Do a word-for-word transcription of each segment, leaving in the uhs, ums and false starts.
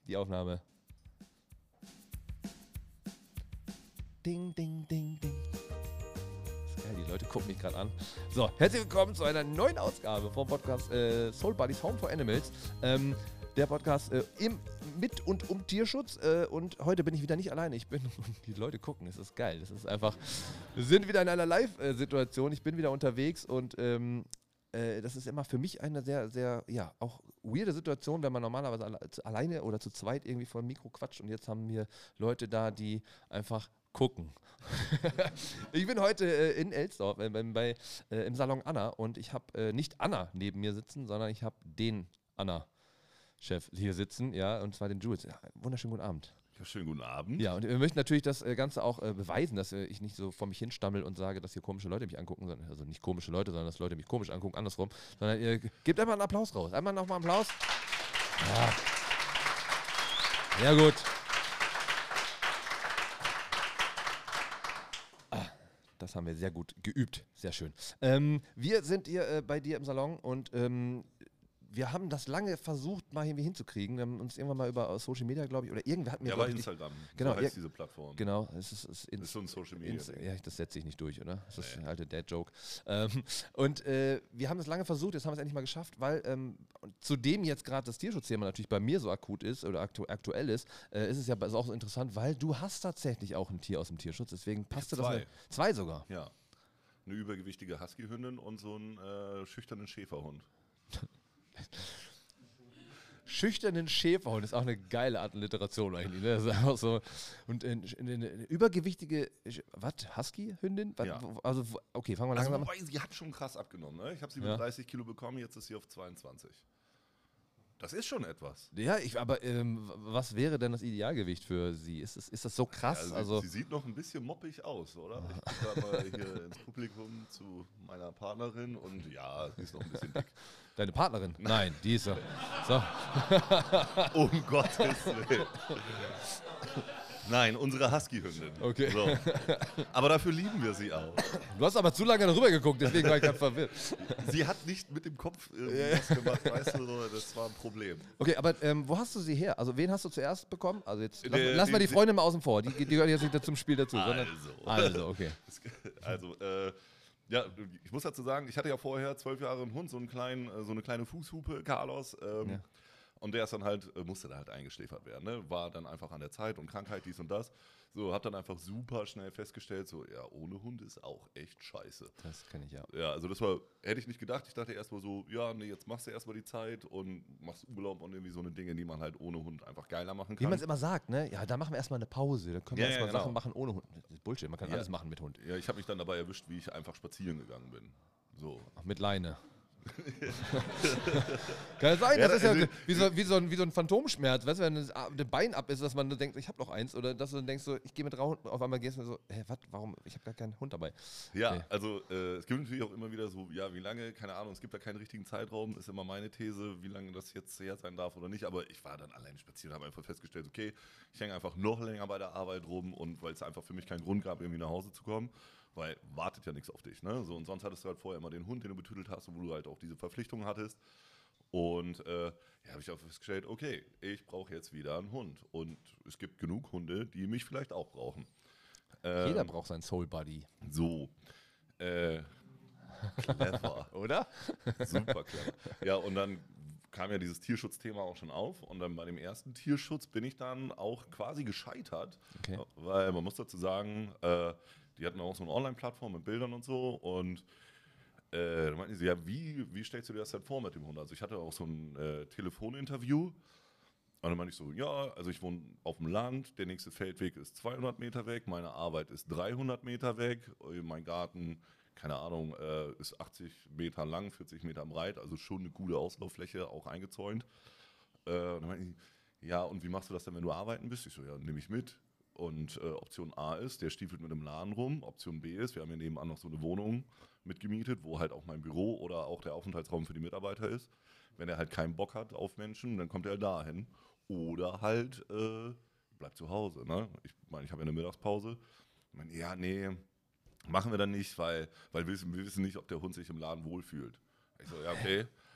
die Aufnahme. Ding, ding, ding, ding. Das ist geil, die Leute gucken mich gerade an. So, herzlich willkommen zu einer neuen Ausgabe vom Podcast äh, Soul Buddies Home for Animals. Ähm, der Podcast äh, im, mit und um Tierschutz. Äh, und heute bin ich wieder nicht alleine. Ich bin, die Leute gucken, es ist geil. Das ist einfach, wir sind wieder in einer Live-Situation. Ich bin wieder unterwegs und ähm, äh, das ist immer für mich eine sehr, sehr, ja, auch weirde Situation, wenn man normalerweise alle, alleine oder zu zweit irgendwie vor dem Mikro quatscht. Und jetzt haben wir Leute da, die einfach gucken. Ich bin heute äh, in Elsdorf äh, bei, äh, im Salon Anna und ich habe äh, nicht Anna neben mir sitzen, sondern ich habe den Anna-Chef hier sitzen, ja, und zwar den Jules. Ja, wunderschönen guten Abend. Ja, schönen guten Abend. Ja, und wir möchten natürlich das äh, Ganze auch äh, beweisen, dass äh, ich nicht so vor mich hinstammel und sage, dass hier komische Leute mich angucken, sondern, also nicht komische Leute, sondern dass Leute mich komisch angucken, andersrum, sondern ihr gebt einfach einen Applaus raus. Einmal nochmal einen Applaus. Ja. Sehr gut. Das haben wir sehr gut geübt. Sehr schön. Ähm, wir sind hier äh, bei dir im Salon und ähm, wir haben das lange versucht, mal irgendwie hinzukriegen. Wir haben uns irgendwann mal über Social Media, glaube ich, oder irgendwer hat mir... Ja, bei Instagram. Genau, so heißt ja, diese Plattform. Genau. Es ist, es ist, ist so ein Social Media. Inst- ja, das setze ich nicht durch, oder? Das ist ein alter Dad-Joke. Ähm, und äh, wir haben es lange versucht, jetzt haben wir es endlich mal geschafft, weil ähm, zudem jetzt gerade das Tierschutzthema natürlich bei mir so akut ist oder aktu- aktuell ist, äh, ist es ja ist auch so interessant, weil du hast tatsächlich auch ein Tier aus dem Tierschutz, deswegen passte das... Zwei. Eine, zwei sogar. Ja. Eine übergewichtige Husky-Hündin und so einen äh, schüchternen Schäferhund. Schüchternen Schäferhund ist auch eine geile Art Alliteration eigentlich. Ne? Das ist einfach so. Und eine, eine, eine übergewichtige, was, Husky-Hündin? Ja. Also, okay, fangen wir Also, langsam an. wobei, sie hat schon krass abgenommen. Ne? Ich habe sie mit Ja. dreißig Kilo bekommen, jetzt ist sie auf zweiundzwanzig. Das ist schon etwas. Ja, ich, aber ähm, was wäre denn das Idealgewicht für sie? Ist, das, ist das so krass? Ja, sie, also, sie sieht noch ein bisschen moppig aus, oder? Ich gucke mal hier ins Publikum zu meiner Partnerin und ja, sie ist noch ein bisschen dick. Deine Partnerin? Nein, die ist ja. So. Um Gottes Willen. Nein, unsere Husky-Hündin. Okay. So. Aber dafür lieben wir sie auch. Du hast aber zu lange darüber geguckt, deswegen war ich gerade verwirrt. Sie hat nicht mit dem Kopf irgendwas gemacht, weißt du, so, das war ein Problem. Okay, aber ähm, wo hast du sie her? Also wen hast du zuerst bekommen? Also jetzt lass, Der- lass mal die die- Freundin mal außen vor. Die, die gehört jetzt nicht zum Spiel dazu. Also. Sondern, also, okay. Also, äh, ja, ich muss dazu sagen, ich hatte ja vorher zwölf Jahre einen Hund, so, einen kleinen, äh, so eine kleine Fußhupe, Carlos. Ähm, Ja. Und der ist dann halt, äh, musste da halt eingeschläfert werden, ne? War dann einfach an der Zeit und Krankheit, dies und das. So, hab dann einfach super schnell festgestellt, so, ja, ohne Hund ist auch echt scheiße. Das kenne ich ja. Ja, also das war, hätte ich nicht gedacht. Ich dachte erstmal so, ja, nee, jetzt machst du erstmal die Zeit und machst Urlaub und irgendwie so eine Dinge, die man halt ohne Hund einfach geiler machen Wie kann. man es immer sagt, ne? Ja, da machen wir erstmal eine Pause. Dann können wir Ja, erstmal ja, genau. Sachen machen ohne Hund. Das ist Bullshit, man kann Ja. alles machen mit Hund. Ja, ich habe mich dann dabei erwischt, wie ich einfach spazieren gegangen bin. So. Auch mit Leine. Kann ja sein, Ja, das ist ja also- wie so, wie, so ein, wie so ein Phantomschmerz, weißt du, wenn das A- das Bein ab ist, dass man denkt, ich habe noch eins, oder dass du dann denkst, so, ich gehe mit drei Hunden, auf einmal gehst du so, hä, was, warum, ich habe gar keinen Hund dabei. Ja, Nee. also äh, es gibt natürlich auch immer wieder so, ja, wie lange, keine Ahnung, es gibt da keinen richtigen Zeitraum, ist immer meine These, wie lange das jetzt her sein darf oder nicht, aber ich war dann alleine spazieren, habe einfach festgestellt, okay, ich hänge einfach noch länger bei der Arbeit rum und weil es einfach für mich keinen Grund gab, irgendwie nach Hause zu kommen, weil wartet ja nichts auf dich, ne, so, und sonst hattest du halt vorher immer den Hund, den du betüdelt hast und wo du halt auch diese Verpflichtung hattest. Und äh, ja, habe ich auch festgestellt, okay, ich brauche jetzt wieder einen Hund. Und es gibt genug Hunde, die mich vielleicht auch brauchen. Ähm, Jeder braucht seinen Soul Buddy. So. Äh, clever. Oder? Super clever. Ja, und dann kam ja dieses Tierschutzthema auch schon auf. Und dann bei dem ersten Tierschutz bin ich dann auch quasi gescheitert. Okay. Weil man muss dazu sagen, äh, die hatten auch so eine Online-Plattform mit Bildern und so. Und Äh, da meinten sie, ja, wie, wie stellst du dir das denn vor mit dem Hund? Also ich hatte auch so ein äh, Telefoninterview und dann meinte ich so, ja, also ich wohne auf dem Land, der nächste Feldweg ist zweihundert Meter weg, meine Arbeit ist dreihundert Meter weg, mein Garten, keine Ahnung, äh, ist achtzig Meter lang, vierzig Meter breit, also schon eine gute Auslauffläche, auch eingezäunt. Äh, und dann meinten die, ja, und wie machst du das denn, wenn du arbeiten bist? Ich so, ja, nehme ich mit. Und äh, Option A ist, der stiefelt mit einem Laden rum. Option B ist, wir haben hier nebenan noch so eine Wohnung mitgemietet, wo halt auch mein Büro oder auch der Aufenthaltsraum für die Mitarbeiter ist. Wenn er halt keinen Bock hat auf Menschen, dann kommt er dahin. Oder halt äh, bleibt zu Hause. Ne? Ich meine, ich habe ja eine Mittagspause. Ich meine, ja, nee, machen wir dann nicht, weil, weil wir, wissen, wir wissen nicht, ob der Hund sich im Laden wohlfühlt. Ich so, ja, okay.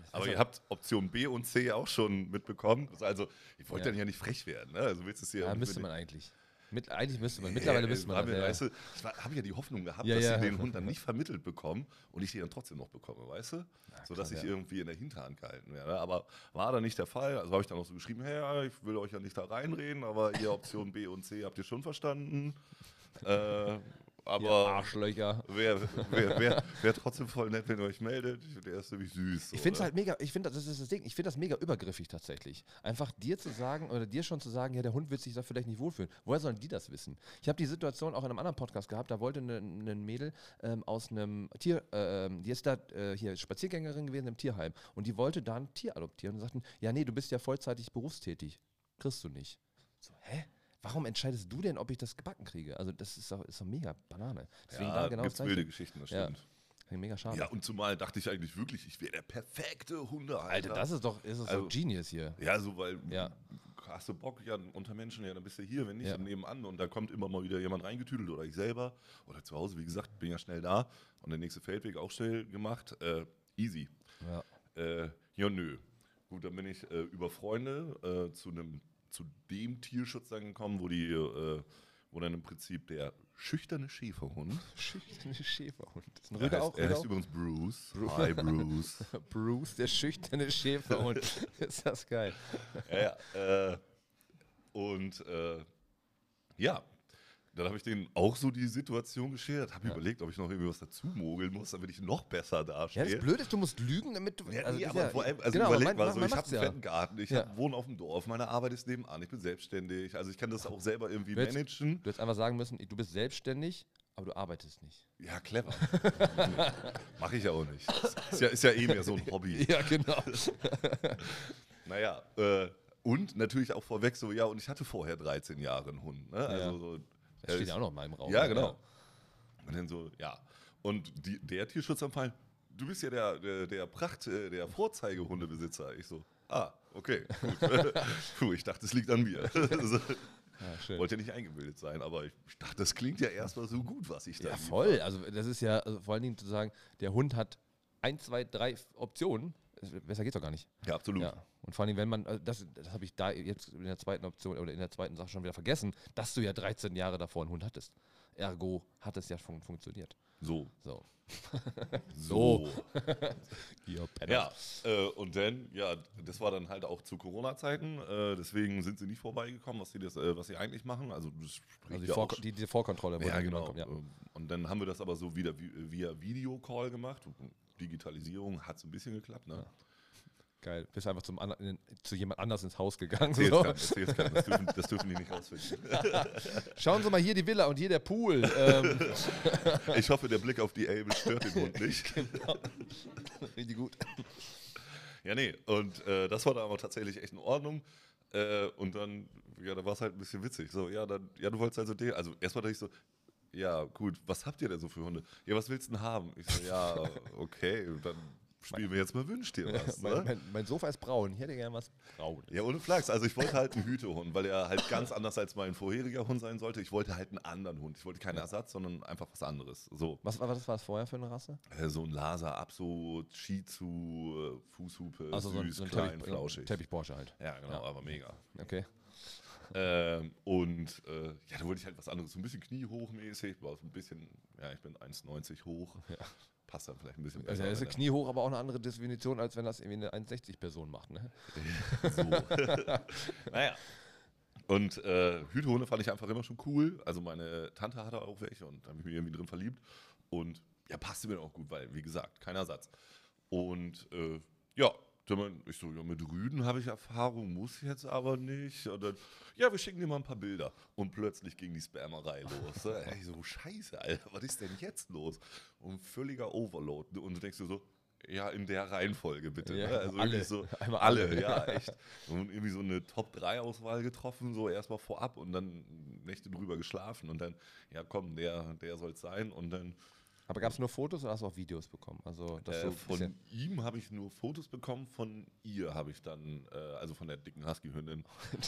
Aber ihr habt Option B und C auch schon mitbekommen. Also, ich wollte Ja. dann ja nicht frech werden. Ne? Also willst du es hier Ja, irgendwie müsste mit- man eigentlich. Mit, eigentlich müsste man. Mittlerweile Ja, müsste man. war das, mir, ja. weißt du, ich habe ja die Hoffnung gehabt, Ja, dass ja. sie den Hund dann nicht vermittelt bekommen und ich den dann trotzdem noch bekomme, weißt du? Sodass klar, ich ja. irgendwie in der Hinterhand gehalten werde. Aber war dann nicht der Fall. Also habe ich dann auch so geschrieben, hey, ja, ich will euch ja nicht da reinreden, aber ihr Option B und C habt ihr schon verstanden. Äh, Ihr aber Arschlöcher. wäre wär, wär, wär trotzdem voll nett, wenn ihr euch meldet. Der ist nämlich süß. So, Ich finde es ne? halt mega, ich finde, das ist das Ding, ich finde das mega übergriffig tatsächlich. Einfach dir zu sagen, oder dir schon zu sagen, ja, der Hund wird sich da vielleicht nicht wohlfühlen. Woher sollen die das wissen? Ich habe die Situation auch in einem anderen Podcast gehabt, da wollte eine, eine Mädel ähm, aus einem Tier, ähm, die ist da äh, hier Spaziergängerin gewesen im Tierheim und die wollte da ein Tier adoptieren und sagten, ja, nee, du bist ja vollzeitig berufstätig. Kriegst du nicht. So, hä? Warum entscheidest du denn, ob ich das gebacken kriege? Also das ist doch, ist doch mega Banane. Deswegen Ja, da genau gibt's das wilde Gleiche. Geschichten, das Ja. stimmt. Mega schade. Ja, und zumal dachte ich eigentlich wirklich, ich wäre der perfekte Hundehalter. Alter, das ist doch, ist doch Also- so Genius hier. Ja, so, weil Ja. hast du Bock, ja, unter Menschen, ja, dann bist du hier, wenn nicht, Ja. dann nebenan und da kommt immer mal wieder jemand reingetüdelt oder ich selber oder zu Hause, wie gesagt, bin ja schnell da und der nächste Feldweg auch schnell gemacht, äh, easy. Ja. Äh, ja, nö. Gut, dann bin ich äh, über Freunde äh, zu einem, zu dem Tierschutz dann gekommen, wo die, äh, wo dann im Prinzip der schüchterne Schäferhund, Schüchterne Schäferhund. Das ist ein er Rüde heißt, auch, er Rüde heißt auch? übrigens Bruce. Bru- Hi Bruce. Bruce, der schüchterne Schäferhund. Ist das geil. Ja, ja. Äh, und äh, ja, dann habe ich denen auch so die Situation geschildert, habe Ja. überlegt, ob ich noch irgendwie was dazu mogeln muss, damit ich noch besser Ja, dastehe. das Blöde ist, du musst lügen, damit du. Ja, also nee, das ist aber ja- vor allem, also genau, überleg man- mal man- so, man ich habe macht's einen ja. fetten Garten, ich Ja. hab, wohne auf dem Dorf, meine Arbeit ist nebenan, ich bin selbstständig, also ich kann das auch selber irgendwie Du hättest- managen. Du hättest einfach sagen müssen, du bist selbstständig, aber du arbeitest nicht. Ja, clever. Mache ich ja auch nicht. Ist ja, ist ja eh mehr so ein Hobby. Ja, genau. Naja, äh, und natürlich auch vorweg so, ja, und ich hatte vorher dreizehn Jahre einen Hund. Ne? Also so, Das steht äh, ja auch noch in meinem Raum. Ja, genau. Und dann so, ja. Und die, der Tierschutzanfall, du bist ja der, der, der Pracht, äh, der Vorzeigehundebesitzer. Ich so, ah, okay, gut. Puh, ich dachte, es liegt an mir. so, Ja, schön. wollte ja nicht eingebildet sein, aber ich, ich dachte, das klingt ja erstmal so gut, was ich da Ja, liefere. voll. Also das ist ja, also vor allen Dingen zu sagen, der Hund hat ein, zwei, drei Optionen. Besser geht's doch gar nicht. Ja, absolut. Ja. Und vor allem, wenn man, also das, das habe ich da jetzt in der zweiten Option oder in der zweiten Sache schon wieder vergessen, dass du ja dreizehn Jahre davor einen Hund hattest. Ergo hat es ja fun funktioniert. So. So. So. Ihr Penner. Ja, äh, und dann, ja, das war dann halt auch zu Corona-Zeiten, äh, deswegen sind sie nicht vorbeigekommen, was sie, das, äh, was sie eigentlich machen. Also, das spricht Also die, ja Vor auch die, diese Vorkontrolle. wo Ja, dann genau. jemand kommt, ja. Und dann haben wir das aber so wieder vi- via Videocall gemacht. Digitalisierung hat so ein bisschen geklappt. Ne? Ja. Geil. Bist einfach zum anderen, in, zu jemand anders ins Haus gegangen. Erzähl's So. keinem, erzähl's keinem. Das, dürfen, das dürfen die nicht ausfinden. Schauen Sie mal, hier die Villa und hier der Pool. Ähm, Ich hoffe, der Blick auf die Elbe stört den Hund nicht. genau. Richtig gut. Ja, nee. Und äh, das war dann aber tatsächlich echt in Ordnung. Äh, und dann, ja, da war es halt ein bisschen witzig. So, ja, dann, ja, du wolltest also den. Also erstmal dachte ich so, ja, gut, was habt ihr denn so für Hunde? Ja, was willst du denn haben? Ich so, ja, okay, dann spielen wir jetzt mal Wünsch dir was. mein, Ne? mein, mein Sofa ist braun. Ich hätte gerne was Braunes. Ja, ohne Flachs. Also ich wollte halt einen Hütehund, weil er halt ganz anders als mein vorheriger Hund sein sollte. Ich wollte halt einen anderen Hund. Ich wollte keinen Ersatz, sondern einfach was anderes. So, Was war das, war das vorher für eine Rasse? äh, so ein Lhasa, Apso, Shih Tzu, äh, Fußhupe, Also so ein, süß, so ein klein, Teppich, flauschig. Teppich Porsche halt. Ja, genau, Ja. aber mega. Okay. Ähm, und äh, ja, da wollte ich halt was anderes, so ein bisschen kniehochmäßig, war so ein bisschen, ja, ich bin eins neunzig hoch. Ja. Passt dann vielleicht ein bisschen Also besser. das ist wenn ja kniehoch, aber auch eine andere Definition, als wenn das irgendwie eine eins sechzig Person macht. Ne? er- so. Naja. Und äh, Hütehunde fand ich einfach immer schon cool. Also meine Tante hatte auch welche und da habe ich mich irgendwie drin verliebt. Und ja, passte mir auch gut, weil, wie gesagt, kein Ersatz. Und äh, ja, dann mein- ich so, ja, mit Rüden habe ich Erfahrung, muss jetzt aber nicht. Und dann, ja, wir schicken dir mal ein paar Bilder. Und plötzlich ging die Spammerei los. Ne? Ich so, scheiße, Alter, was ist denn jetzt los? Und völliger Overload. Und du denkst dir so, ja, in der Reihenfolge bitte. Ja, ne? Also alle. wirklich so, Einmal alle, alle. ja, echt. Und irgendwie so eine Top drei Auswahl getroffen, so erstmal vorab und dann Nächte drüber geschlafen. Und dann, ja komm, der, der soll es sein. Und dann Aber gab es nur Fotos oder hast du auch Videos bekommen? Also das äh, so ein von bisschen- ihm habe ich nur Fotos bekommen, von ihr habe ich dann, äh, also von der dicken Husky-Hündin,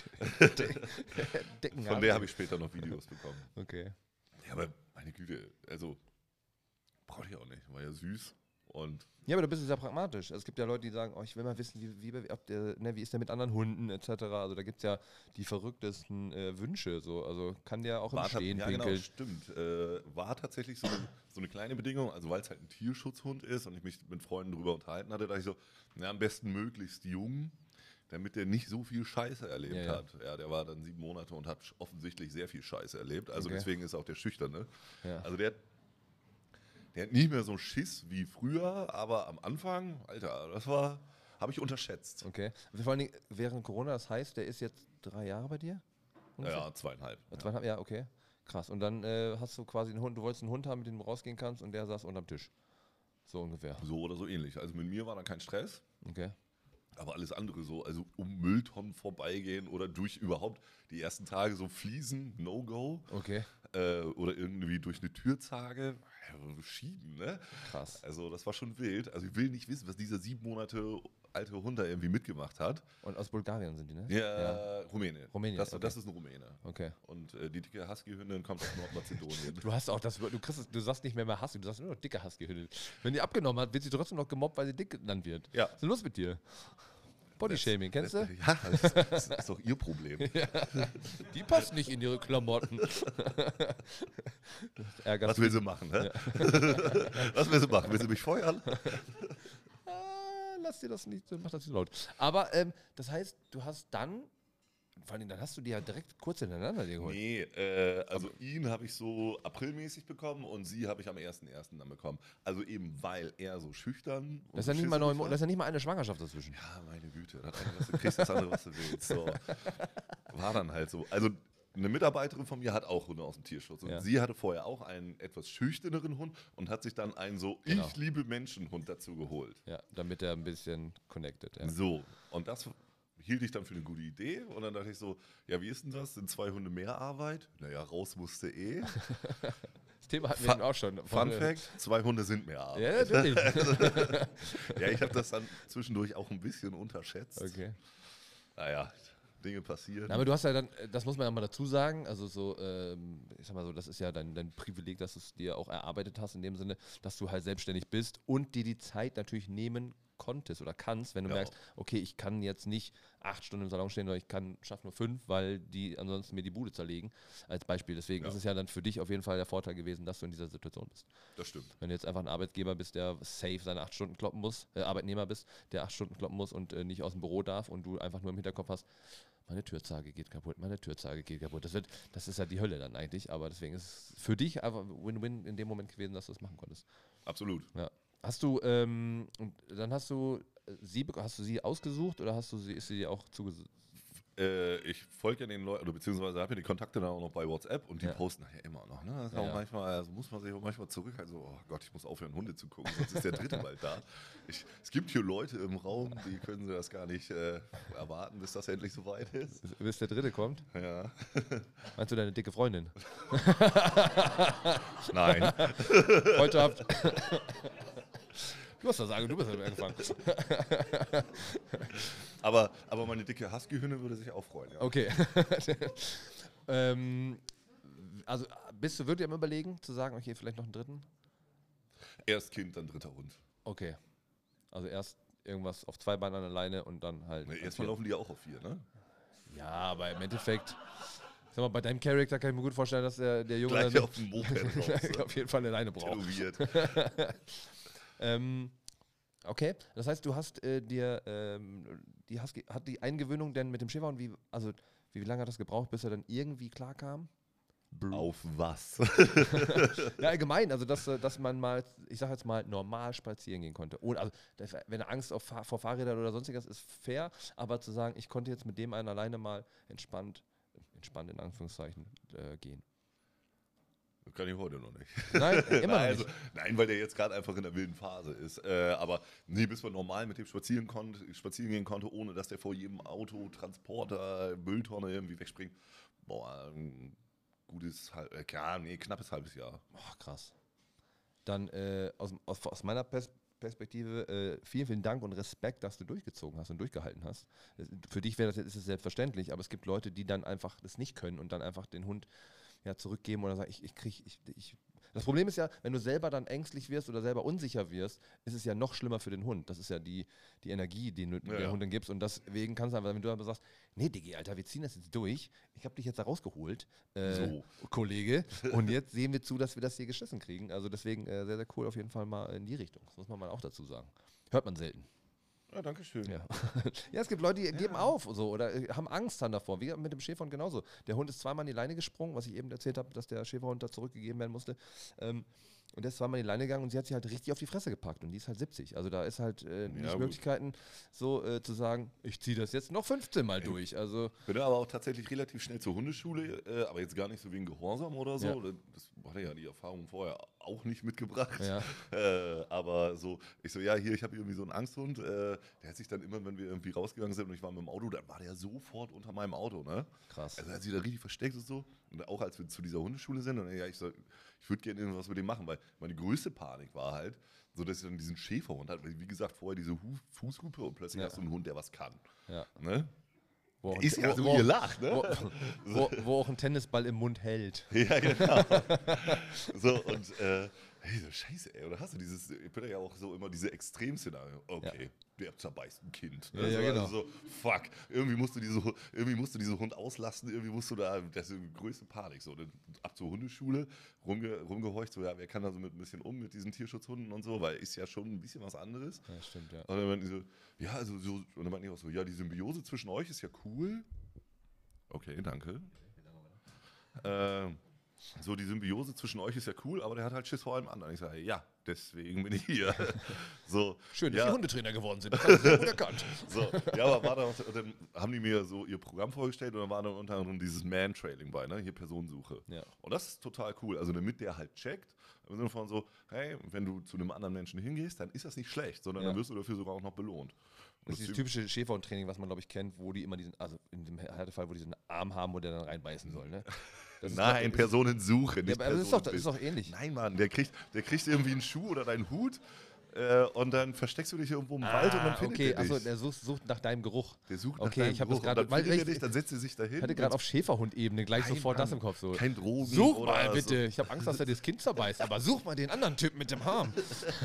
Decken von der habe ich später noch Videos bekommen. Okay. Ja, aber meine Güte, also brauchte ich auch nicht, war ja süß Und Ja, aber du bist ja pragmatisch. Es gibt ja Leute, die sagen, oh, ich will mal wissen, wie, wie, ob der, ne, wie ist der mit anderen Hunden et cetera. Also da gibt es ja die verrücktesten äh, Wünsche. So. Also kann der auch im war ta- Stehen ja, genau, pinkeln. stimmt. Äh, war tatsächlich so eine, so eine kleine Bedingung, also weil es halt ein Tierschutzhund ist und ich mich mit Freunden drüber unterhalten hatte, dachte ich so, na, am besten möglichst jung, damit der nicht so viel Scheiße erlebt Ja, ja. hat. Ja, der war dann sieben Monate und hat offensichtlich sehr viel Scheiße erlebt. Also Okay. deswegen ist auch der Schüchterne. Ja. Also der, der hat nicht mehr so Schiss wie früher, aber am Anfang, Alter, das war, habe ich unterschätzt. Okay. Vor allem während Corona, das heißt, der ist jetzt drei Jahre bei dir? Ungefähr? Ja, zweieinhalb. Ja. Zweieinhalb, ja, okay. Krass. Und dann äh, hast du quasi einen Hund, du wolltest einen Hund haben, mit dem du rausgehen kannst und der saß unterm Tisch. So ungefähr. So oder so ähnlich. Also mit mir war dann kein Stress. Okay. Aber alles andere so, also um Mülltonnen vorbeigehen oder durch überhaupt die ersten Tage so Fliesen, No-Go. Okay. Äh, oder irgendwie durch eine Türzage, ja, schieben, ne? Krass. Also das war schon wild. Also ich will nicht wissen, was dieser sieben Monate alte Hund da irgendwie mitgemacht hat. Und aus Bulgarien sind die, ne? Ja, Rumäne. Rumänien, Das, okay. das ist ein Rumäne. Okay. Und äh, die dicke Husky-Hündin kommt aus Nordmazedonien. Du hast auch das, du kriegst es, du sagst nicht mehr mehr Husky, du sagst nur noch dicke Husky-Hündin. Wenn die abgenommen hat, wird sie trotzdem noch gemobbt, weil sie dick genannt wird. Ja. Was ist denn los mit dir? Bodyshaming, kennst du? Ja, das ist, das ist doch ihr Problem. Ja. Die passt nicht in ihre Klamotten. Ärgert Was will sie machen, hä? Was will sie machen? Will sie mich feuern? Ah, lass dir das nicht, mach das nicht so laut. Aber ähm, das heißt, du hast dann, vor allem dann hast du die ja direkt kurz hintereinander dir geholt. Nee, äh, also ihn habe ich so aprilmäßig bekommen und sie habe ich am ersten ersten dann bekommen. Also eben, weil er so schüchtern und Das ist, ja so nicht mal neun, schisselig Mo- war. das ist ja nicht mal eine Schwangerschaft dazwischen. Ja, meine Güte, das eine, was du kriegst, das andere, was du willst. So. War dann halt so. Also eine Mitarbeiterin von mir hat auch Hunde aus dem Tierschutz. Und Ja. sie hatte vorher auch einen etwas schüchterneren Hund und hat sich dann einen so Genau. ich liebe Menschen-Hund dazu geholt. Ja, damit er ein bisschen connected. Ja. So, und das hielt ich dann für eine gute Idee. Und dann dachte ich so, ja, wie ist denn das? Sind zwei Hunde mehr Arbeit? Naja, raus musste eh. Das Thema hatten wir Fun- eben auch schon. Fun Von, äh, Fact, zwei Hunde sind mehr Arbeit. Ja, natürlich. Ja, ich habe das dann zwischendurch auch ein bisschen unterschätzt. Okay. Naja, Dinge passieren. Na, aber du hast ja dann, äh, das muss man ja mal dazu sagen, also so, ähm, ich sag mal so, das ist ja dein, dein Privileg, dass du es dir auch erarbeitet hast, in dem Sinne, dass du halt selbstständig bist und dir die Zeit natürlich nehmen konntest oder kannst, wenn du Ja. merkst, okay, ich kann jetzt nicht acht Stunden im Salon stehen, sondern ich kann schaffe nur fünf, weil die ansonsten mir die Bude zerlegen, als Beispiel. Deswegen Ja. ist es ja dann für dich auf jeden Fall der Vorteil gewesen, dass du in dieser Situation bist. Das stimmt. Wenn du jetzt einfach ein Arbeitgeber bist, der safe seine acht Stunden kloppen muss, äh, Arbeitnehmer bist, der acht Stunden kloppen muss und äh, nicht aus dem Büro darf und du einfach nur im Hinterkopf hast, meine Türzage geht kaputt, meine Türzage geht kaputt. Das wird, das ist ja die Hölle dann eigentlich, aber deswegen ist es für dich einfach Win-Win in dem Moment gewesen, dass du das machen konntest. Absolut. Ja. Hast du, ähm, und dann hast du äh, sie, bek- hast du sie ausgesucht oder hast du sie, ist sie dir auch zugesucht? Äh, ich folge ja den Leuten, oder beziehungsweise habe ja die Kontakte dann auch noch bei WhatsApp und die Ja. posten nachher immer noch. Ne? Das ist Ja, auch ja. manchmal, also muss man sich auch manchmal zurückhalten, so, oh Gott, ich muss aufhören, Hunde zu gucken, sonst ist der dritte bald da. Ich, es gibt hier Leute im Raum, die können sie das gar nicht äh, erwarten, bis das endlich soweit ist. Bis der dritte kommt? Ja. Meinst du deine dicke Freundin? Nein. Heute habt. Du hast das sagen, du bist halt angefangen. Aber, aber meine dicke Husky-Hündin würde sich auch freuen, ja. Okay. ähm, also bist du wirklich am Überlegen, zu sagen, okay, vielleicht noch einen dritten? Erst Kind, dann dritter Hund. Okay. Also erst irgendwas auf zwei Beinen alleine und dann halt. Ne, erstmal laufen die ja auch auf vier, ne? Ja, aber im Endeffekt, sag mal, bei deinem Charakter kann ich mir gut vorstellen, dass der, der Junge Gleich dann auf dem Moped raus, ne? auf jeden Fall eine Leine braucht. Tätowiert. Ähm, okay, das heißt, du hast äh, dir, ähm, die Husky, hat die Eingewöhnung denn mit dem Schäferhund, wie, also wie lange hat das gebraucht, bis er dann irgendwie klarkam? Bro. Auf was? Ja, allgemein, also dass, äh, dass man mal, ich sag jetzt mal, normal spazieren gehen konnte. Ohne, also das, wenn er Angst auf, Fahr- vor Fahrrädern oder sonstiges ist, fair, aber zu sagen, ich konnte jetzt mit dem einen alleine mal entspannt, entspannt in Anführungszeichen, äh, gehen. Das kann ich heute noch nicht. Nein, immer nein, noch also, nein, weil der jetzt gerade einfach in der wilden Phase ist. Äh, aber nee, bis man normal mit dem spazieren, konnt, spazieren gehen konnte, ohne dass der vor jedem Auto, Transporter, Mülltonne irgendwie wegspringt. Boah, ein gutes, halb, äh, ja, nee, knappes halbes Jahr. Boah, krass. Dann äh, aus, aus, aus meiner Pers Perspektive äh, vielen, vielen Dank und Respekt, dass du durchgezogen hast und durchgehalten hast. Das, für dich wäre das jetzt ist es selbstverständlich, aber es gibt Leute, die dann einfach das nicht können und dann einfach den Hund ja, zurückgeben oder sagen, ich, ich kriege, ich, ich, Das Problem ist ja, wenn du selber dann ängstlich wirst oder selber unsicher wirst, ist es ja noch schlimmer für den Hund. Das ist ja die, die Energie, die du Ja, der ja. Hund dann gibst. Und deswegen kannst du einfach, wenn du aber sagst, nee, Diggi, Alter, wir ziehen das jetzt durch. Ich habe dich jetzt da rausgeholt, äh, So. Kollege. Und jetzt sehen wir zu, dass wir das hier geschissen kriegen. Also deswegen äh, sehr, sehr cool auf jeden Fall mal in die Richtung. Das muss man mal auch dazu sagen. Hört man selten. Ja, danke schön. Ja. ja, es gibt Leute, die geben auf so, oder äh, haben Angst dann davor. Wie mit dem Schäferhund genauso. Der Hund ist zweimal in die Leine gesprungen, was ich eben erzählt habe, dass der Schäferhund da zurückgegeben werden musste. Ähm, und der ist zweimal in die Leine gegangen und sie hat sich halt richtig auf die Fresse gepackt. Und die ist halt siebzig. Also da ist halt äh, nicht gut. Möglichkeiten, so äh, zu sagen, ich ziehe das jetzt noch fünfzehn Mal durch. Also Bin aber auch tatsächlich relativ schnell zur Hundeschule, äh, aber jetzt gar nicht so wegen Gehorsam oder so. Ja. Das hatte ja die Erfahrung vorher auch nicht mitgebracht. Ja. Äh, aber so, ich so, ja, hier, ich habe irgendwie so einen Angsthund. Äh, der hat sich dann immer, wenn wir irgendwie rausgegangen sind und ich war mit dem Auto, dann war der sofort unter meinem Auto, ne? krass. Also er hat sich da richtig versteckt und so. Und auch als wir zu dieser Hundeschule sind, und ja, ich so, ich würde gerne irgendwas mit dem machen, weil meine größte Panik war halt, so dass ich dann diesen Schäferhund hatte, weil, wie gesagt, vorher diese Hu Fußhupe und plötzlich Ja. hast du einen Hund, der was kann. Ja. Ne? Wo auch ein- Ist ja wo- so, wo- ihr lacht, ne? Wo, wo, wo auch ein Tennisball im Mund hält. Ja, genau. So, und äh, hey, so scheiße, ey, oder hast du dieses, ich bin ja auch so immer diese Extremszenario. Okay, der zerbeißt ein Kind. Ja, Also, ja, genau. also so, fuck, irgendwie musst du diese, irgendwie musst du diesen Hund auslasten, irgendwie musst du da, das ist die größte Panik. So, dann ab zur Hundeschule, rumge, rumgehorcht, so, ja, wer kann da so mit ein bisschen um mit diesen Tierschutzhunden und so, weil ist ja schon ein bisschen was anderes. Ja, stimmt, ja. Und dann meinten die so, ja, also so, und dann meinten die auch so, ja, die Symbiose zwischen euch ist ja cool. Okay, danke. Ähm, so, die Symbiose zwischen euch ist ja cool, aber der hat halt Schiss vor allem anderen. Ich sage, ja, deswegen bin ich hier. So, Schön, dass ja, die Hundetrainer geworden sind. Das habe ich sehr gut erkannt. so, ja, aber war da auch, und dann haben die mir so ihr Programm vorgestellt und dann war dann unter anderem dieses Man-Trailing bei, ne? Hier Personensuche. Ja. Und das ist total cool. Also damit der halt checkt, im Sinne von so, hey, wenn du zu einem anderen Menschen hingehst, dann ist das nicht schlecht, sondern Ja. dann wirst du dafür sogar auch noch belohnt. Und Das ist dieses typische Schäferhund-Training, was man, glaube ich, kennt, wo die immer diesen, also in dem Härtefall, wo die diesen Arm haben, wo der dann reinbeißen soll, ne? Das ist, Nein, glaub ich, Personensuche, Ja, nicht aber das ist, doch, das Personenbild. ist doch ähnlich. Nein, Mann, der kriegt, der kriegt irgendwie einen Schuh oder deinen Hut äh, und dann versteckst du dich irgendwo im Wald und dann findet okay, er dich. also der sucht, sucht nach deinem Geruch. der sucht nach okay, deinem ich hab das Geruch. gerade- Und dann weil findet er ich- dich, dann setzt er sich dahin. Ich hatte gerade auf Schäferhund-Ebene gleich Nein, sofort Mann, das im Kopf. So. kein Drogen Such oder mal so. bitte, ich habe Angst, dass er das Kind zerbeißt, aber such mal den anderen Typen mit dem Harm.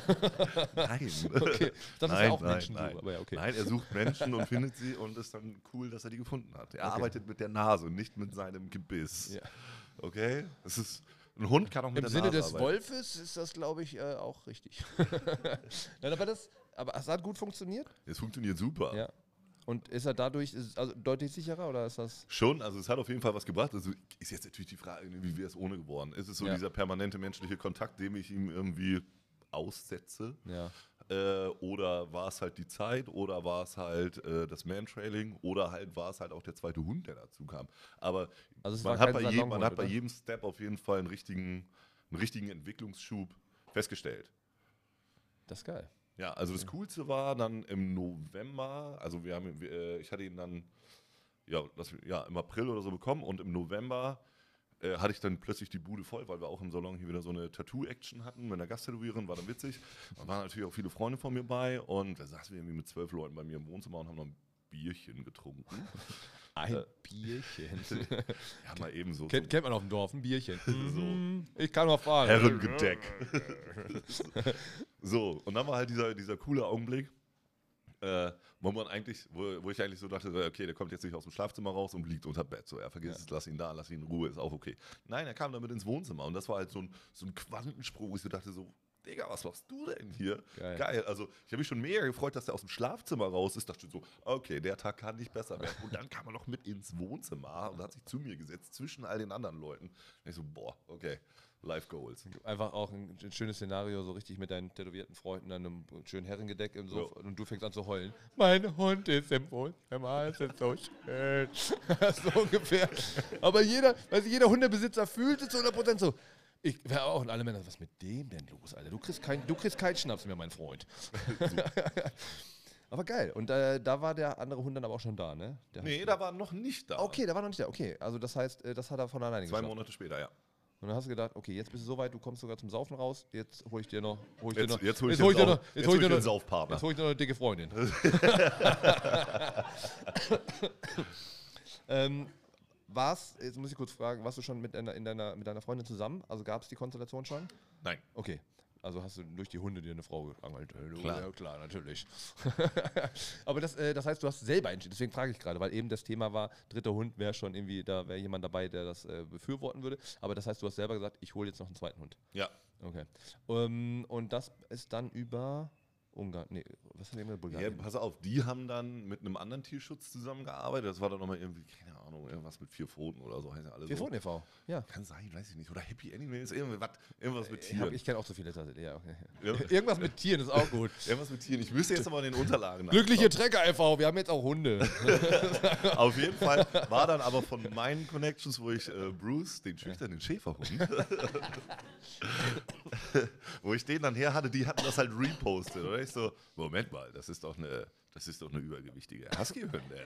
Nein. Okay, das ist nein, ja auch nein, Menschen, nein. aber ja, okay. Nein, er sucht Menschen und findet sie und ist dann cool, dass er die gefunden hat. Er Okay. arbeitet mit der Nase, nicht mit seinem Gebiss. Ja. Okay? Das ist, ein Hund kann auch mit Im der Sinne Nase des arbeiten. Wolfes ist das, glaube ich, äh, auch richtig. Nein, aber, das, aber es hat gut funktioniert. Es funktioniert super. Ja. Und ist er dadurch ist es also deutlich sicherer oder ist das? Schon, also es hat auf jeden Fall was gebracht. Also ist jetzt natürlich die Frage, wie wäre es ohne geworden? Ist es so Ja. dieser permanente menschliche Kontakt, dem ich ihm irgendwie aussetze? Ja. Äh, oder war es halt die Zeit? Oder war es halt äh, das Man-Trailing? Oder halt war es halt auch der zweite Hund, der dazu kam? Aber Also es man, war hat kein bei, jedem, man Salonhund, hat bei oder? jedem Step auf jeden Fall einen richtigen, einen richtigen Entwicklungsschub festgestellt. Das ist geil. Ja, also das Coolste war dann im November, also wir haben, wir, äh, ich hatte ihn dann ja, das, ja, im April oder so bekommen und im November äh, hatte ich dann plötzlich die Bude voll, weil wir auch im Salon hier wieder so eine Tattoo-Action hatten mit einer Gasttätowiererin, war dann witzig. Da waren natürlich auch viele Freunde von mir bei und da saßen wir irgendwie mit zwölf Leuten bei mir im Wohnzimmer und haben noch ein Bierchen getrunken. Ein Äh, Bierchen. Ja, mal eben so. kennt, kennt man auf dem Dorf, ein Bierchen. So. Mhm. Ich kann mal fahren. Herrengedeck. So, und dann war halt dieser, dieser coole Augenblick, äh, wo man eigentlich, wo, wo ich eigentlich so dachte, okay, der kommt jetzt nicht aus dem Schlafzimmer raus und liegt unter Bett. So, er vergiss Ja. es, lass ihn da, lass ihn in Ruhe, ist auch okay. Nein, er kam damit ins Wohnzimmer und das war halt so ein, so ein Quantensprung, wo ich so dachte so, Digga, was machst du denn hier? Geil. Geil. Also ich habe mich schon mega gefreut, dass der aus dem Schlafzimmer raus ist. Dachte so, okay, der Tag kann nicht besser werden. Und dann kam er noch mit ins Wohnzimmer und hat sich zu mir gesetzt, zwischen all den anderen Leuten. Und ich so, boah, okay, Life Goals. Einfach auch ein, ein schönes Szenario, so richtig mit deinen tätowierten Freunden an einem schönen Herrengedeck im Sofa und du fängst an zu heulen. Mein Hund ist im Wohnzimmer, es ist so schön. So ungefähr. Aber jeder, weiß ich, jeder Hundebesitzer fühlt es zu hundert Prozent so. Ich wäre auch und alle Männer, was ist mit dem denn los, Alter? Du kriegst keinen kein Schnaps mehr, mein Freund. Aber geil. Und äh, da war der andere Hund dann aber auch schon da, ne? Der Nee, hat- da war noch nicht da. Okay, da war noch nicht da. Okay, also das heißt, äh, das hat er von alleine Zwei geschafft. Monate später, ja. Und dann hast du gedacht, okay, jetzt bist du so weit, du kommst sogar zum Saufen raus, jetzt hol ich dir noch, hol ich dir Jetzt, noch, jetzt hol ich hol ich dir den noch, Sau- jetzt hol ich dir den noch, Saufpartner. jetzt hol ich dir noch eine dicke Freundin. ähm, war's, jetzt muss ich kurz fragen, warst du schon mit deiner, in deiner, mit deiner Freundin zusammen? Also gab es die Konstellation schon? Nein. Okay. Also hast du durch die Hunde dir eine Frau geangelt? Klar. Ja, klar, natürlich. Aber das, äh, das heißt, du hast selber entschieden. Deswegen frage ich gerade, weil eben das Thema war, dritter Hund wäre schon irgendwie, da wäre jemand dabei, der das äh, befürworten würde. Aber das heißt, du hast selber gesagt, ich hole jetzt noch einen zweiten Hund. Ja. Okay. Um, und das ist dann über Ungarn. Nee, was hat ihr mit Ja, Bulgarien? pass auf, die haben dann mit einem anderen Tierschutz zusammengearbeitet. Das war dann nochmal irgendwie, keine Ahnung, irgendwas mit vier Pfoten oder so, heißen ja alle Vier so. Pfoten e V, ja. Kann sein, weiß ich nicht. Oder Happy Animals, irgendwas, irgendwas mit Ich, Tieren. hab- ich kenne auch so viele tatsächlich. Ja, okay. Ja. Irgendwas mit Tieren ist auch gut. Irgendwas mit Tieren. Ich müsste jetzt aber in den Unterlagen Glückliche Trecker e V, wir haben jetzt auch Hunde. nachschauen. Auf jeden Fall war dann aber von meinen Connections, wo ich äh, Bruce, den schüchternen Schäferhund, wo ich den dann her hatte, die hatten das halt repostet. Oder ich so, Moment mal, das ist doch eine, das ist doch eine übergewichtige Husky-Hündin.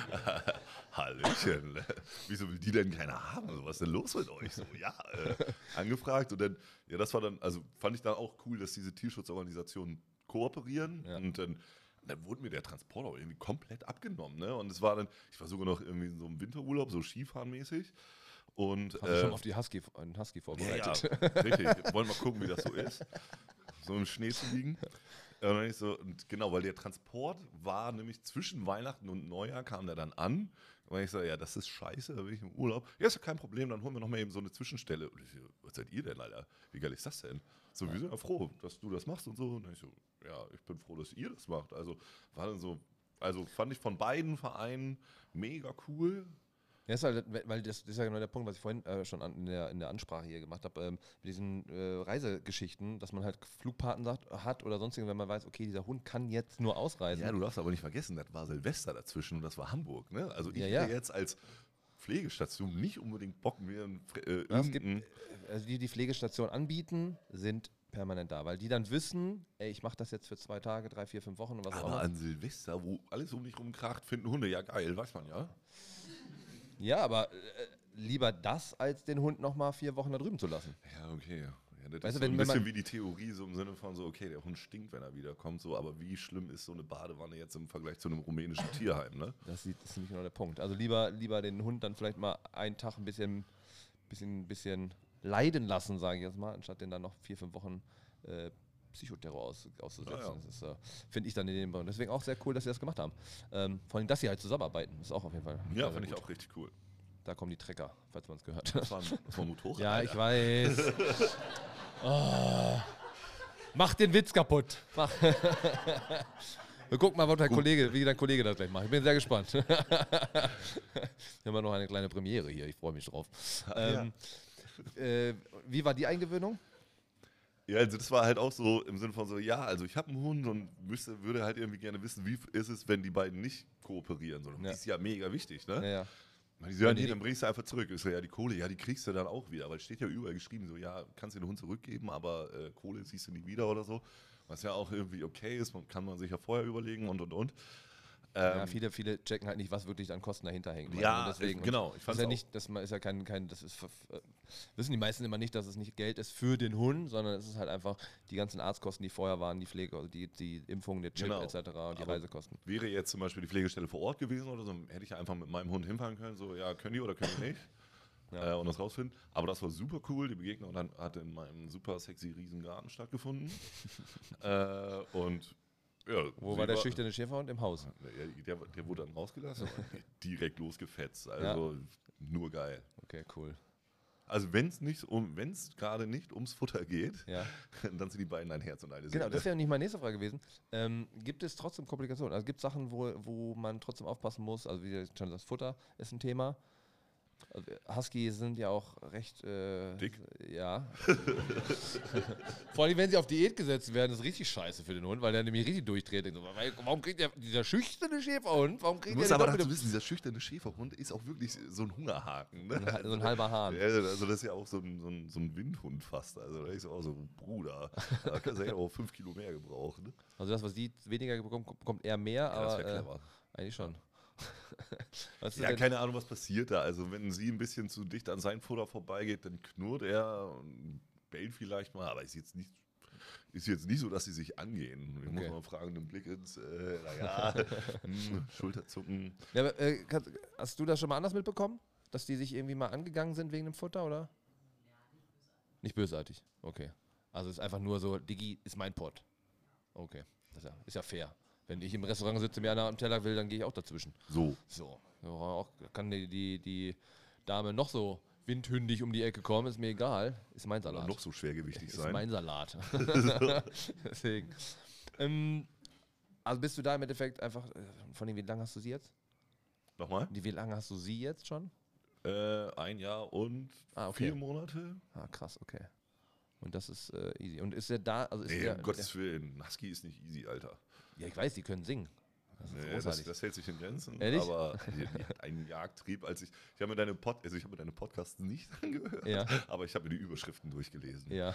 Hallöchen. Wieso will die denn keiner haben? So, was ist denn los mit euch? So, ja, äh, angefragt. Und dann, ja, das war dann, also fand ich dann auch cool, dass diese Tierschutzorganisationen kooperieren. Ja. Und dann, dann wurde mir der Transport auch irgendwie komplett abgenommen. Ne? Und es war dann, ich war sogar noch irgendwie in so einem Winterurlaub, so Skifahren-mäßig. Und, Hast du schon mal auf die Husky, einen Husky vorbereitet? ja, ja, richtig. Wollen mal gucken, wie das so ist. So im Schnee zu liegen. Und, dann ich so, und genau, weil der Transport war nämlich zwischen Weihnachten und Neujahr, kam der dann an. Und ich so, ja, das ist scheiße, da bin ich im Urlaub. Ja, ist ja kein Problem, dann holen wir noch mal eben so eine Zwischenstelle. Und ich so, was seid ihr denn, Alter? Wie geil ist das denn? So, wir sind ja froh, dass du das machst und so. Und ich so, ja, ich bin froh, dass ihr das macht. Also, war dann so, also fand ich von beiden Vereinen mega cool. Ja, ist halt, weil das, das ist ja genau der Punkt, was ich vorhin äh, schon an, in, der, in der Ansprache hier gemacht habe, ähm, mit diesen äh, Reisegeschichten, dass man halt Flugpaten sagt, hat oder sonstiges, wenn man weiß, okay, dieser Hund kann jetzt nur ausreisen. Ja, du darfst aber nicht vergessen, das war Silvester dazwischen und das war Hamburg. Ne? Also ich Ja, hätte ja. jetzt als Pflegestation nicht unbedingt Bock, mir ein, äh, Ja, es gibt, irgendein- also die die Pflegestation anbieten, sind permanent da, weil die dann wissen, ey, ich mache das jetzt für zwei Tage, drei, vier, fünf Wochen und was auch aber immer. an Silvester, wo alles um dich rumkracht, finden Hunde ja geil, weiß man ja. Ja, aber äh, lieber das, als den Hund nochmal vier Wochen da drüben zu lassen. Ja, okay. Ja, das Weißt ist du, so wenn- ein wenn bisschen man- wie die Theorie, so im Sinne von so, okay, der Hund stinkt, wenn er wiederkommt, so, aber wie schlimm ist so eine Badewanne jetzt im Vergleich zu einem rumänischen Tierheim, ne? Das, sieht, das ist nämlich genau der Punkt. Also lieber, lieber den Hund dann vielleicht mal einen Tag ein bisschen, bisschen, bisschen leiden lassen, sage ich jetzt mal, anstatt den dann noch vier, fünf Wochen äh, Psychoterror aus, auszusetzen. Ja, ja. Das ist, äh, finde ich dann in dem Bereich. Deswegen auch sehr cool, dass sie das gemacht haben. Ähm, vor allem, dass sie halt zusammenarbeiten, ist auch auf jeden Fall. Ja, sehr, sehr finde ich gut. auch richtig cool. Da kommen die Trecker, falls man es gehört Das hat. war ein, das war ein Motorrad. Ja, ich Alter. weiß. Oh. Mach den Witz kaputt. Mach. Wir gucken mal, was dein Kollege, wie dein Kollege das gleich macht. Ich bin sehr gespannt. Wir haben ja noch eine kleine Premiere hier. Ich freue mich drauf. Ähm, äh, wie war die Eingewöhnung? Ja, also das war halt auch so im Sinne von so, ja, also ich habe einen Hund und müsste, würde halt irgendwie gerne wissen, wie ist es, wenn die beiden nicht kooperieren. So, Ja. das ist ja mega wichtig, ne? Ja, ja. Die so, ja, Ja, nee, die- dann bringst du einfach zurück. Ich so, ja, die Kohle, ja, die kriegst du dann auch wieder. Weil es steht ja überall geschrieben, so, ja, kannst du den Hund zurückgeben, aber äh, Kohle siehst du nie wieder oder so. Was ja auch irgendwie okay ist, man, kann man sich ja vorher überlegen und und und. Ja, Ähm, viele, viele checken halt nicht, was wirklich an Kosten dahinter hängt. Ja, Und deswegen, äh, genau, ich Und das fand's ist ja auch- nicht, das ist ja kein, kein das ist, äh, wissen die meisten immer nicht, dass es nicht Geld ist für den Hund, sondern es ist halt einfach die ganzen Arztkosten, die vorher waren, die Pflege, also die, die Impfung, der Chip Genau. et cetera und die Aber- Reisekosten. wäre jetzt zum Beispiel die Pflegestelle vor Ort gewesen oder so, hätte ich ja einfach mit meinem Hund hinfahren können, so, ja, können die oder können die nicht. Ja. Äh, und das rausfinden. Aber das war super cool. Die Begegnung dann hat in meinem super sexy Riesengarten stattgefunden. äh, und ja, Wo sie war der schüchterne Schäferhund? Im Haus. Der, der, der wurde dann rausgelassen und direkt losgefetzt. Also nur geil. Okay, cool. Also wenn es nicht um, wenn es gerade nicht ums Futter geht, Ja. dann sind die beiden ein Herz und eine Genau, Seele. das wäre nicht meine nächste Frage gewesen. Ähm, gibt es trotzdem Komplikationen? Also gibt es Sachen, wo, wo man trotzdem aufpassen muss? Also wie schon das Futter ist ein Thema. Also Husky sind ja auch recht äh, Dick. Ja. Vor allem, wenn sie auf Diät gesetzt werden, ist richtig scheiße für den Hund, weil der nämlich richtig durchdreht. Und so, weil- Warum kriegt der dieser schüchterne Schäferhund? Warum Du kriegt musst der aber den dazu doppelt- wissen, dieser schüchterne Schäferhund ist auch wirklich so ein Hungerhaken. Ne? so ein, so ein halber Hahn? Ja, also das ist ja auch so ein, so ein, so ein Windhund fast. Also da ist auch so, Bruder, da kannst du ja auch fünf Kilo mehr gebrauchen. Ne? Also das, was die weniger bekommen, bekommt eher mehr, Ja, das aber wäre äh, clever. eigentlich schon. Weißt du, Ja, wenn- keine Ahnung, was passiert da. Also wenn sie ein bisschen zu dicht an sein Futter vorbeigeht, dann knurrt er und bellt vielleicht mal, aber ist jetzt nicht, ist jetzt nicht so, dass sie sich angehen. Ich muss Okay. mal fragen, den Blick ins, äh, naja, hm, Schulterzucken. Ja, aber, äh, kannst, hast du das schon mal anders mitbekommen? dass die sich irgendwie mal angegangen sind wegen dem Futter, oder? Nicht bösartig, okay. Also es ist einfach nur so, Digi ist mein Pott. Okay, das ist ja, ist ja fair. Wenn ich im Restaurant sitze, mir einer am Teller will, dann gehe ich auch dazwischen. So. So. Ja, auch, kann die, die, die Dame noch so windhündig um die Ecke kommen, ist mir egal. Ist mein Salat. Oder noch so schwergewichtig ist sein. Ist mein Salat. Deswegen. Ähm, also bist du da im Endeffekt einfach, von dem, wie lange hast du sie jetzt? Nochmal? Wie lange hast du sie jetzt schon? Äh, ein Jahr und ah, okay. vier Monate. Ah, krass, okay. Und das ist äh, easy. Und ist er da, also ist Nee, der, um Gottes Willen, Husky ist nicht easy, Alter. Ja, ich weiß, die können singen. Das, Nee, das, das hält sich in Grenzen. Ehrlich? Aber die, die hat einen Jagdtrieb, als ich. Ich habe mir deine Pod, also ich habe mir deine Podcasts nicht angehört, ja. aber ich habe mir die Überschriften durchgelesen. Ja.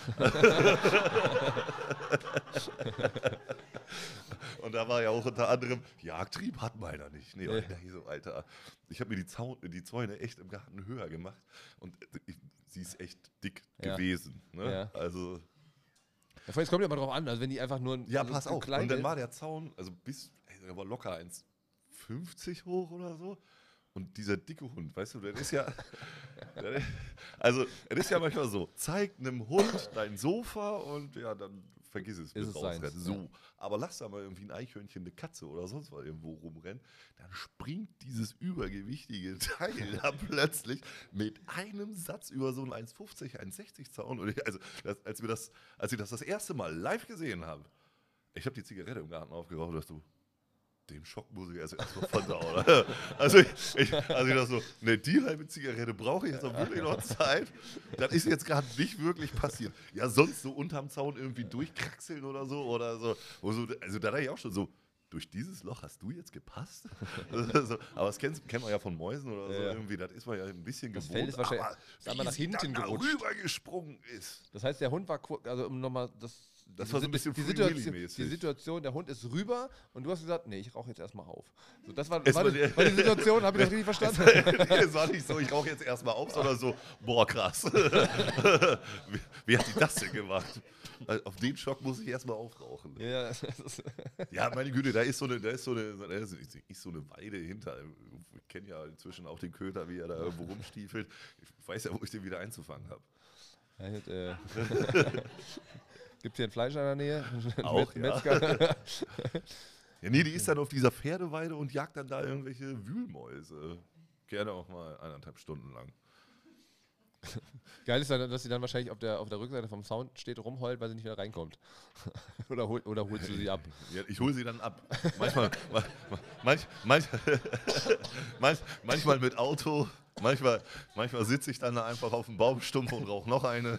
Und da war ja auch unter anderem, Jagdtrieb hat meiner nicht. Nee, Ja. Alter, ich so, Alter, ich habe mir die, Zaun, die Zäune echt im Garten höher gemacht und ich, sie ist echt dick Ja. gewesen. Ne? Ja. Also. Ja, vor allem, es kommt ja immer drauf an, also wenn die einfach nur Ja, also pass so auf. klein Und dann ist- war der Zaun, also bis, ey, der war locker eins fünfzig hoch oder so. Und dieser dicke Hund, weißt du, der ist ja, der, also, es ist ja manchmal so, zeig einem Hund dein Sofa und ja, dann vergiss es, Ist mit es seins, rausrennen. So, ja. aber lass da mal irgendwie ein Eichhörnchen, eine Katze oder sonst was irgendwo rumrennen, dann springt dieses übergewichtige Teil da plötzlich mit einem Satz über so einen eins fünfzig, eins sechzig Zaun. Und ich, also, das, als, wir das, als ich das das erste Mal live gesehen habe, ich habe die Zigarette im Garten aufgeraucht und dachte so, den Schock muss ich erst erstmal verdauen. Also ich, ich, also ich dachte so, ne, die halbe Zigarette brauche ich jetzt auch wirklich noch Zeit. Das ist jetzt gerade nicht wirklich passiert. Ja, sonst so unterm Zaun irgendwie durchkraxeln oder so. Oder so. so also da dachte ich auch schon so, durch dieses Loch hast du jetzt gepasst? So, aber das kennt, kennt man ja von Mäusen oder so Ja. irgendwie. Das ist man ja ein bisschen Das gewohnt. Fell ist wahrscheinlich- aber ist einmal wie nach sie hinten dann da gerutscht. rübergesprungen ist. Das heißt, der Hund war, kur- also um nochmal das. Das die war so Sit- ein bisschen die Free Situation, Willy-mäßig. die Situation, der Hund ist rüber und du hast gesagt, nee, ich rauche jetzt erstmal auf. So, das war, Es war, war die, der- war die Situation, habe ich das richtig verstanden? Es war nicht so, ich rauche jetzt erstmal auf, sondern so, boah, krass. wie, wie hat die das denn gemacht? Also auf den Schock muss ich erstmal aufrauchen. Ja, das ist, Ja, meine Güte, da ist so eine, da ist so eine, da ist ist so eine Weide hinter. Ich kenne ja inzwischen auch den Köter, wie er da irgendwo rumstiefelt. Ich weiß ja, wo ich den wieder einzufangen habe. ja, jetzt, äh, gibt hier ein Fleisch in der Nähe? Auch, Met- ja. Metzger? Ja, nee, die ist dann auf dieser Pferdeweide und jagt dann da irgendwelche Wühlmäuse. Gerne auch mal eineinhalb Stunden lang. Geil ist dann, dass sie dann wahrscheinlich auf der, auf der Rückseite vom Sound steht, rumheult, weil sie nicht mehr reinkommt. oder, hol, oder holst du sie ab? Ja, ich hole sie dann ab. Manchmal, ma- ma- manch, manch, manch, manchmal mit Auto, manchmal, manchmal sitze ich dann einfach auf dem Baumstumpf und rauche noch eine.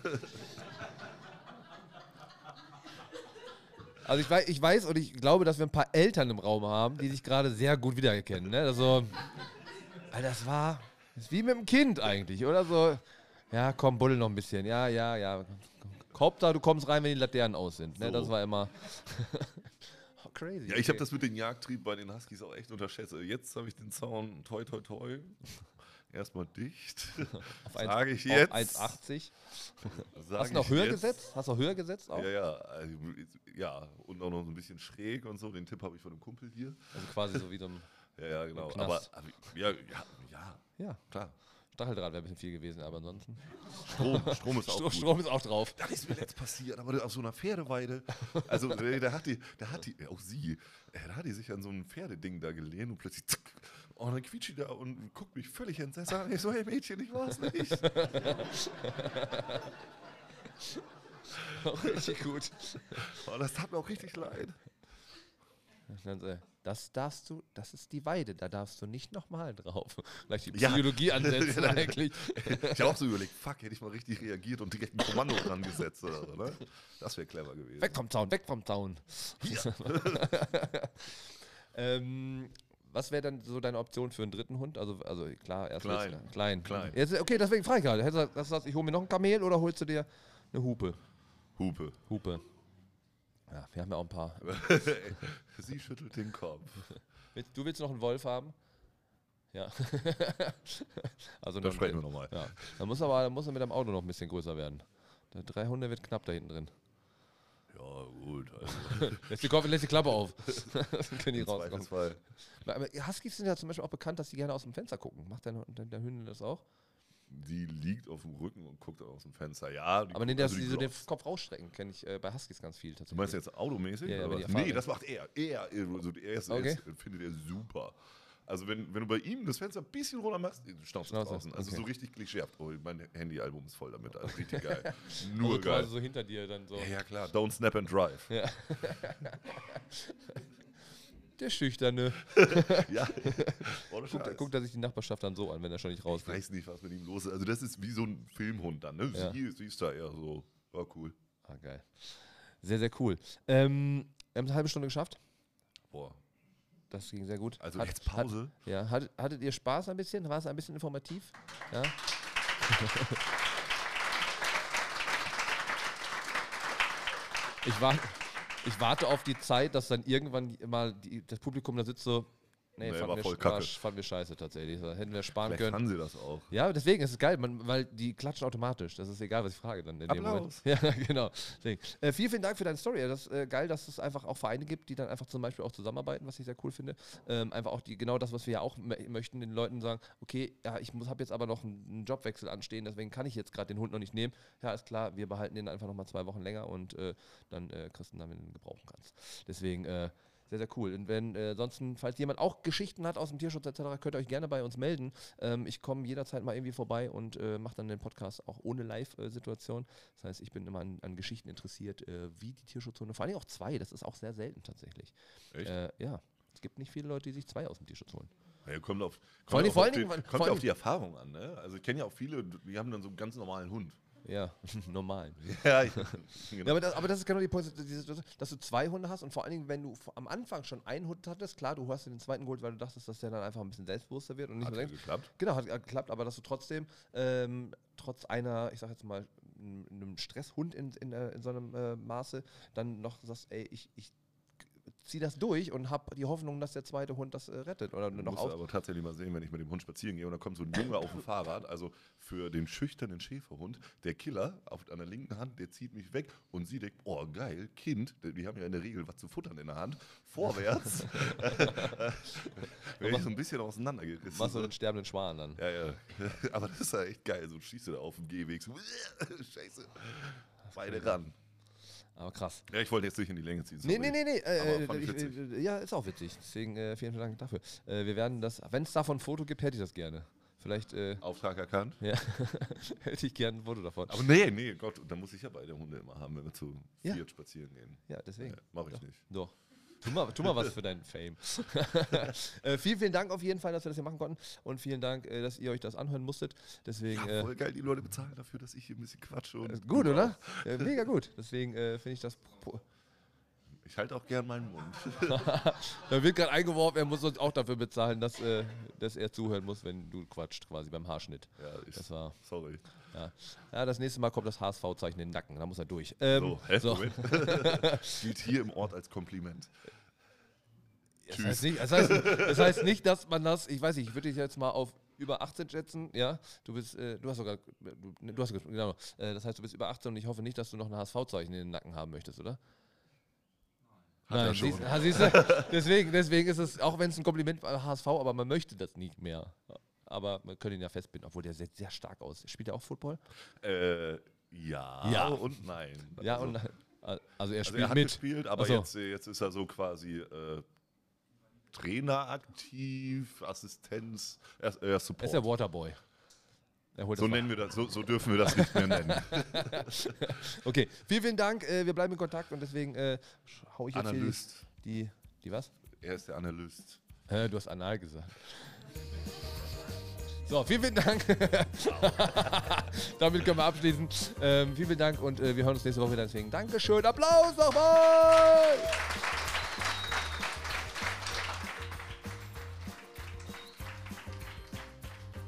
Also ich weiß, ich weiß und ich glaube, dass wir ein paar Eltern im Raum haben, die sich gerade sehr gut wiedererkennen. Ne? Also, Alter, das war das ist wie mit dem Kind eigentlich, oder so. Ja, komm, buddel noch ein bisschen. Ja, ja, ja. Hauptsache, du kommst rein, wenn die Laternen aus sind. Ne? So. Das war immer oh, crazy. Ja, ich habe okay. das mit dem Jagdtrieb bei den Huskies auch echt unterschätzt. Jetzt habe ich den Zaun toi toi toi erstmal dicht. auf eins- Sage ich auf jetzt. eins achtzig. Sag Hast du noch ich höher jetzt. gesetzt? Hast du noch höher gesetzt auch? Ja, ja, also, ja, und auch noch so ein bisschen schräg und so. Den Tipp habe ich von einem Kumpel hier. Also quasi so wie so ein Ja, ja, genau. Im Aber, Knast. aber ja, ja, ja, ja, klar. Stacheldraht wäre ein bisschen viel gewesen, aber ansonsten. Strom, Strom ist auch Strom, gut. Strom ist auch drauf. Das ist mir letzt passiert, aber auf so einer Pferdeweide. Also, äh, da hat die, da hat die, äh, auch sie, äh, da hat die sich an so ein Pferdeding da gelehnt und plötzlich, zack, oh, dann quietscht die da und guckt mich völlig entsetzt an. Ich so, hey Mädchen, ich war's nicht. Richtig gut. Oh, das tat mir auch richtig leid. Dann, äh, das darfst du, das ist die Weide, da darfst du nicht nochmal drauf. Gleich die Ja. Psychologie ansetzen eigentlich. Ich habe auch so überlegt, fuck, hätte ich mal richtig reagiert und direkt ein Kommando dran gesetzt oder so, ne? Das wäre clever gewesen. Weg vom Zaun, weg vom Zaun. ähm, was wäre dann so deine Option für einen dritten Hund? Also, also klar, erst Klein. willst du- klein. Klein. Jetzt, okay, deswegen frage ich gerade. Hättest du gesagt, ich hole mir noch ein Kamel oder holst du dir eine Hupe? Hupe. Hupe. Ja, wir haben ja auch ein paar. Sie schüttelt den Kopf. Willst- Du willst noch einen Wolf haben? Ja. also Da noch- sprechen wir nochmal. Ja. Dann muss aber dann muss er mit dem Auto noch ein bisschen größer werden. Der drei Hunde wird knapp da hinten drin. Ja, gut. Also. lässt, die, lässt die Klappe auf. Können die Im rauskommen. Zweifelsfall. Aber Huskies sind ja zum Beispiel auch bekannt, dass die gerne aus dem Fenster gucken. Macht deine, deine Hündin das auch? Die liegt auf dem Rücken und guckt aus dem Fenster. Ja, die Aber nee, guckt- dass also die die so den glotzt. Kopf rausstrecken, kenne ich äh, bei Huskies ganz viel tatsächlich. Du meinst jetzt automäßig? Ja, ja, oder wenn die was? erfahren Nee, sind. das macht er. Er, also er, ist, Okay. er findet er super. Also wenn, wenn du bei ihm das Fenster ein bisschen runter machst, Schnauze Schnauze, draußen. Also okay. so richtig klischeehaft. Oh, mein Handyalbum ist voll damit. Also richtig geil. Nur Nur also geil. quasi so hinter dir dann so. Ja, ja, klar. Don't snap and drive. Ja. Der Schüchterne. Ja. Ohne Guckt, Scheiß. guckt er sich die Nachbarschaft dann so an, wenn er schon nicht Ich rausgeht. weiß nicht, was mit ihm los ist. Also das ist wie so ein Filmhund dann. Ne? Ja. Sie, sie ist da eher so, war cool. Ah, geil. Sehr, sehr cool. Ähm, wir haben eine halbe Stunde geschafft. Boah. Das ging sehr gut. Also Hat- jetzt Pause. Hat, ja, hattet, hattet ihr Spaß ein bisschen? War es ein bisschen informativ? Ja. ich, war, ich warte auf die Zeit, dass dann irgendwann mal die, das Publikum da sitzt so, nee, Nee, fanden, war wir, voll sch- Kacke. war, sch- fanden wir scheiße tatsächlich. Da hätten wir sparen Vielleicht können. kann sie das auch. Ja, deswegen ist es geil, man, weil die klatschen automatisch. Das ist egal, was ich frage dann in dem Moment. Applaus. Ja, genau. Deswegen. Äh, vielen, vielen Dank für deine Story. Das ist äh, geil, dass es einfach auch Vereine gibt, die dann einfach zum Beispiel auch zusammenarbeiten, was ich sehr cool finde. Ähm, einfach auch die, genau das, was wir ja auch mö- möchten, den Leuten sagen, okay, ja, ich habe jetzt aber noch einen, einen Jobwechsel anstehen, deswegen kann ich jetzt gerade den Hund noch nicht nehmen. Ja, ist klar, wir behalten den einfach noch mal zwei Wochen länger und äh, dann äh, kriegst du ihn dann, wenn du ihn gebrauchen kannst. Deswegen, äh, sehr, sehr cool. Und wenn äh, ansonsten, falls jemand auch Geschichten hat aus dem Tierschutz et cetera, könnt ihr euch gerne bei uns melden. Ähm, ich komme jederzeit mal irgendwie vorbei und äh, mache dann den Podcast auch ohne Live-Situation. Das heißt, ich bin immer an, an Geschichten interessiert, äh, wie die Tierschutzhunde, vor allem auch zwei, das ist auch sehr selten tatsächlich. Echt? Äh, ja, es gibt nicht viele Leute, die sich zwei aus dem Tierschutz holen. Ja, kommt auf, kommt Vor allem- auch vor auf allen die, Dingen- kommt vor ja allem- auf die Erfahrung an. Ne? Also ich kenne ja auch viele, die haben dann so einen ganz normalen Hund. Ja, normal. Ja, ich, Ja, genau. aber das, aber das ist genau die Position, diese- dass du zwei Hunde hast und vor allen Dingen, wenn du v- am Anfang schon einen Hund hattest, klar, du hast dir den zweiten geholt, weil du dachtest, dass der dann einfach ein bisschen selbstbewusster wird und nicht Hat mehr ja denkt, geklappt. genau, hat geklappt, aber dass du trotzdem ähm, trotz einer, ich sag jetzt mal, n- einem Stresshund in, in, äh, in so einem äh, Maße dann noch sagst, ey, ich, ich zieh das durch und hab die Hoffnung, dass der zweite Hund das äh, rettet oder Du noch musst auf. aber tatsächlich mal sehen, wenn ich mit dem Hund spazieren gehe und da kommt so ein Junge auf dem Fahrrad, also für den schüchternen Schäferhund, der Killer auf einer linken Hand, der zieht mich weg und sie denkt, oh geil, Kind, die haben ja in der Regel was zu futtern in der Hand, vorwärts, werde ich so ein bisschen auseinandergerissen. Machst du einen sterbenden Schwan dann. Ja, ja, aber das ist ja echt geil, so schießt du da auf dem Gehweg, so, scheiße, beide ran. Aber krass. Ja, ich wollte jetzt nicht in die Länge ziehen. Nee, sorry. nee, nee, nee. Aber Äh, fand ich ich, witzig. äh, ja, ist auch witzig. Deswegen äh, vielen, vielen Dank dafür. Äh, wir werden das, wenn es davon ein Foto gibt, hätte ich das gerne. Vielleicht äh, Auftrag erkannt. ja, hätte ich gerne ein Foto davon. Aber nee, nee, Gott, da muss ich ja beide Hunde immer haben, wenn wir zu Ja. viert spazieren gehen. Ja, deswegen. Ja, mach ich Doch. nicht. Doch. Tu mal, tu mal was für deinen Fame. äh, vielen, vielen Dank auf jeden Fall, dass wir das hier machen konnten. Und vielen Dank, äh, dass ihr euch das anhören musstet. Deswegen. Ja, äh, voll geil, die Leute bezahlen dafür, dass ich hier ein bisschen quatsche. Und ist gut, oder? Äh, mega gut. Deswegen äh, finde ich das. pro- Ich halte auch gern meinen Mund. Da wird gerade eingeworfen, er muss uns auch dafür bezahlen, dass, äh, dass er zuhören muss, wenn du quatscht, quasi beim Haarschnitt. Ja, ich, Das war. sorry. Ja. ja, das nächste Mal kommt das H S V-Zeichen in den Nacken, da muss er durch. Ähm, So, hä? so. Moment. Gilt hier im Ort als Kompliment. Das, heißt nicht, das, heißt, das heißt nicht, dass man das, ich weiß nicht, ich würde dich jetzt mal auf über achtzehn schätzen, ja, du bist, äh, du hast sogar, du, ne, du hast, genau, äh, das heißt, du bist über achtzehn und ich hoffe nicht, dass du noch ein H S V-Zeichen in den Nacken haben möchtest, oder? Hat er schon. siehst, ah, siehst du, deswegen, deswegen ist es, auch wenn es ein Kompliment war, H S V, aber man möchte das nicht mehr. Aber wir können ihn ja festbinden, obwohl der sieht sehr stark aus. Spielt er auch Football? Äh, ja, Ja. und nein. Ja, also, und also er also spielt er hat mit. gespielt, aber Ach so. jetzt, äh, jetzt ist er so quasi äh, Trainer aktiv, Assistenz, er, ist- er ist Er Support. ist der Waterboy. Er holt So das nennen wir das, so, so dürfen wir das nicht mehr nennen. Okay, vielen, vielen Dank. Äh, wir bleiben in Kontakt und deswegen äh, hau ich jetzt Analyst. hier die, die, die was? Er ist der Analyst. Äh, du hast anal gesagt. So, vielen, vielen Dank. Damit können wir abschließen. Ähm, vielen, vielen Dank und äh, wir hören uns nächste Woche wieder. Deswegen Dankeschön. Applaus nochmal.